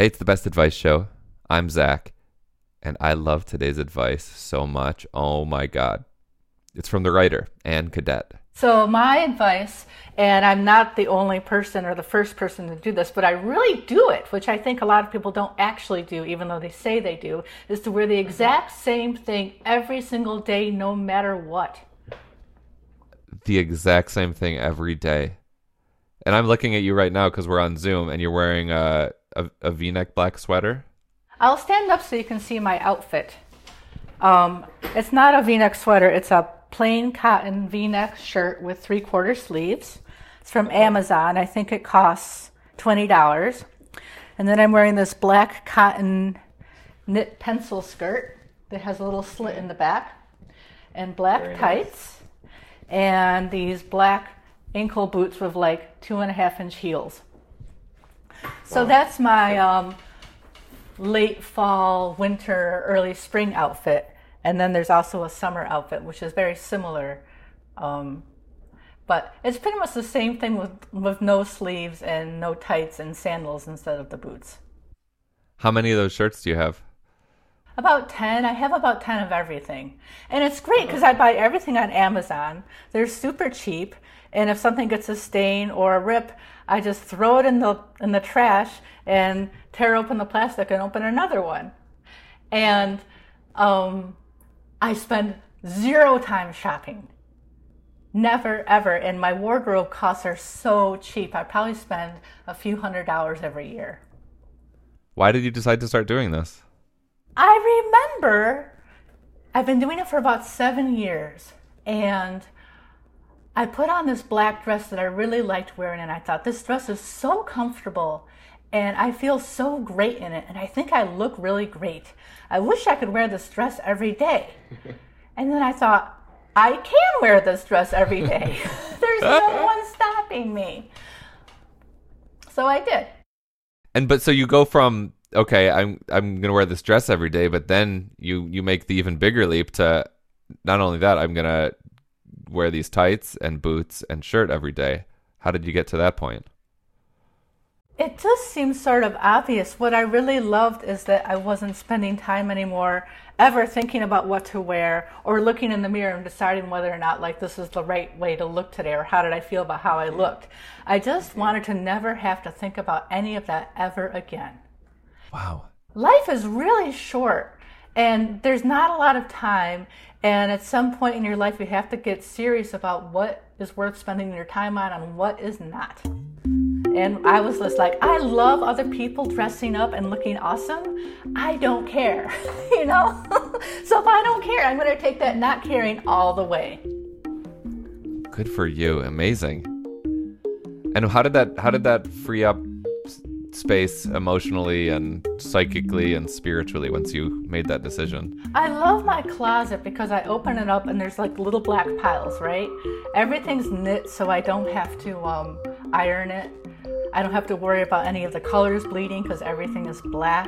Hey, it's the Best Advice Show. I'm Zach, and I love today's advice so much. Oh my God. It's from the writer, Anne Cadet. So my advice, and I'm not the only person or the first person to do this, but I really do it, which I think a lot of people don't actually do, even though they say they do, is to wear the exact same thing every single day, no matter what. The exact same thing every day. And I'm looking at you right now because we're on Zoom, and you're wearing a V-neck black sweater. I'll stand up so you can see my outfit. It's not a V-neck sweater, it's a plain cotton V-neck shirt with 3/4 sleeves. It's from Amazon. I think it costs $20. And then I'm wearing this black cotton knit pencil skirt that has a little slit in the back, and black tights, and these black ankle boots with like 2.5-inch heels. So that's my late fall, winter, early spring outfit. And then there's also a summer outfit, which is very similar. But it's pretty much the same thing with no sleeves and no tights and sandals instead of the boots. How many of those shirts do you have? About 10. I have about 10 of everything. And it's great because I buy everything on Amazon. They're super cheap. And if something gets a stain or a rip, I just throw it in the trash and tear open the plastic and open another one. And I spend 0 time shopping. Never, ever. And my wardrobe costs are so cheap. I probably spend a few $100s every year. Why did you decide to start doing this? I remember I've been doing it for about 7 years. And I put on this black dress that I really liked wearing. And I thought, this dress is so comfortable. And I feel so great in it. And I think I look really great. I wish I could wear this dress every day. And then I thought, I can wear this dress every day. There's no one stopping me. So I did. But so you go from, okay, I'm going to wear this dress every day, but then you make the even bigger leap to, not only that, I'm going to wear these tights and boots and shirt every day. How did you get to that point? It just seems sort of obvious. What I really loved is that I wasn't spending time anymore ever thinking about what to wear or looking in the mirror and deciding whether or not like this is the right way to look today or how did I feel about how I looked. I just wanted to never have to think about any of that ever again. Wow. Life is really short and there's not a lot of time, and at some point in your life you have to get serious about what is worth spending your time on and what is not. And I was just like, I love other people dressing up and looking awesome. I don't care, you know? So if I don't care, I'm going to take that not caring all the way. Good for you. Amazing. And how did that free up space emotionally and psychically and spiritually once you made that decision? I love my closet because I open it up and there's like little black piles, right? Everything's knit so I don't have to iron it. I don't have to worry about any of the colors bleeding because everything is black.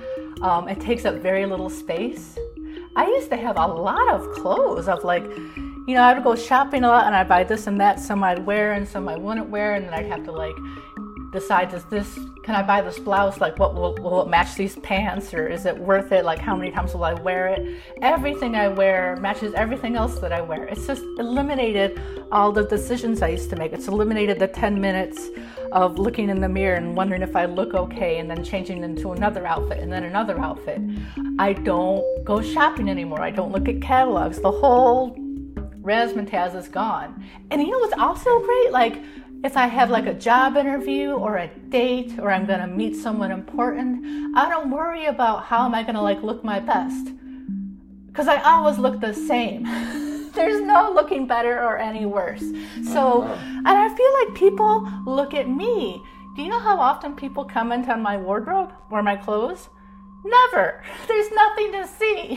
It takes up very little space. I used to have a lot of clothes of like, you know, I would go shopping a lot and I'd buy this and that, some I'd wear and some I wouldn't wear, and then I'd have to like decide, can I buy this blouse? Like, what will it match these pants, or is it worth it? Like, how many times will I wear it? Everything I wear matches everything else that I wear. It's just eliminated all the decisions I used to make. It's eliminated the 10 minutes of looking in the mirror and wondering if I look okay, and then changing into another outfit and then another outfit. I don't go shopping anymore. I don't look at catalogs. The whole razzmatazz is gone. And you know what's also great? Like, if I have like a job interview or a date or I'm gonna meet someone important, I don't worry about how am I gonna like look my best, because I always look the same. There's no looking better or any worse. So, and I feel like people look at me. Do you know how often people comment on my wardrobe or my clothes? Never. There's nothing to see.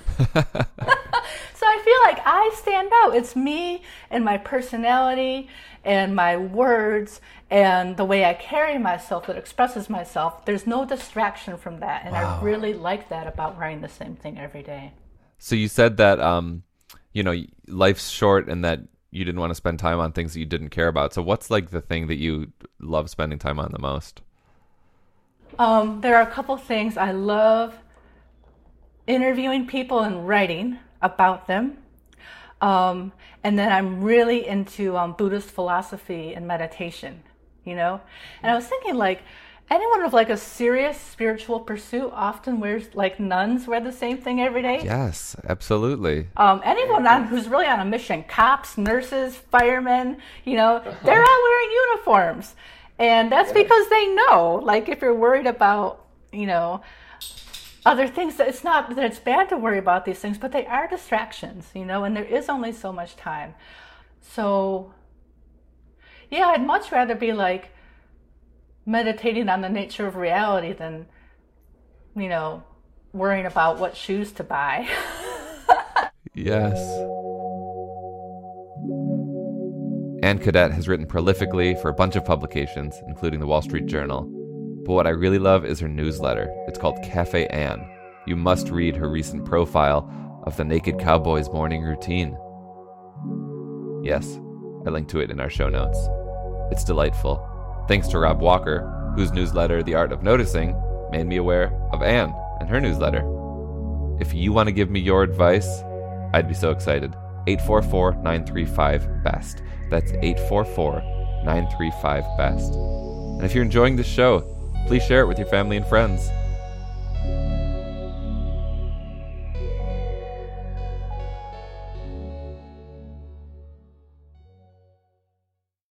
So I feel like I stand out. It's me and my personality and my words and the way I carry myself that expresses myself. There's no distraction from that. And Wow. I really like that about wearing the same thing every day. So you said that, you know, life's short and that you didn't want to spend time on things that you didn't care about. So what's like the thing that you love spending time on the most? There are a couple things. I love interviewing people and writing about them. And then I'm really into Buddhist philosophy and meditation, And I was thinking, like, anyone with like a serious spiritual pursuit often wears, like, nuns wear the same thing every day. Yes, absolutely. Anyone who's really on a mission, cops, nurses, firemen, they're all wearing uniforms. And that's because they know, like, if you're worried about, other things, that it's not that it's bad to worry about these things, but they are distractions, and there is only so much time. So, yeah, I'd much rather be, like, meditating on the nature of reality than, worrying about what shoes to buy. Yes. Ann Cadet has written prolifically for a bunch of publications, including the Wall Street Journal. But what I really love is her newsletter. It's called Cafe Ann. You must read her recent profile of the naked cowboy's morning routine. Yes, I linked to it in our show notes. It's delightful. Thanks to Rob Walker, whose newsletter, The Art of Noticing, made me aware of Ann and her newsletter. If you want to give me your advice, I'd be so excited. 844-935-BEST. That's 844-935-BEST. And if you're enjoying this show, please share it with your family and friends.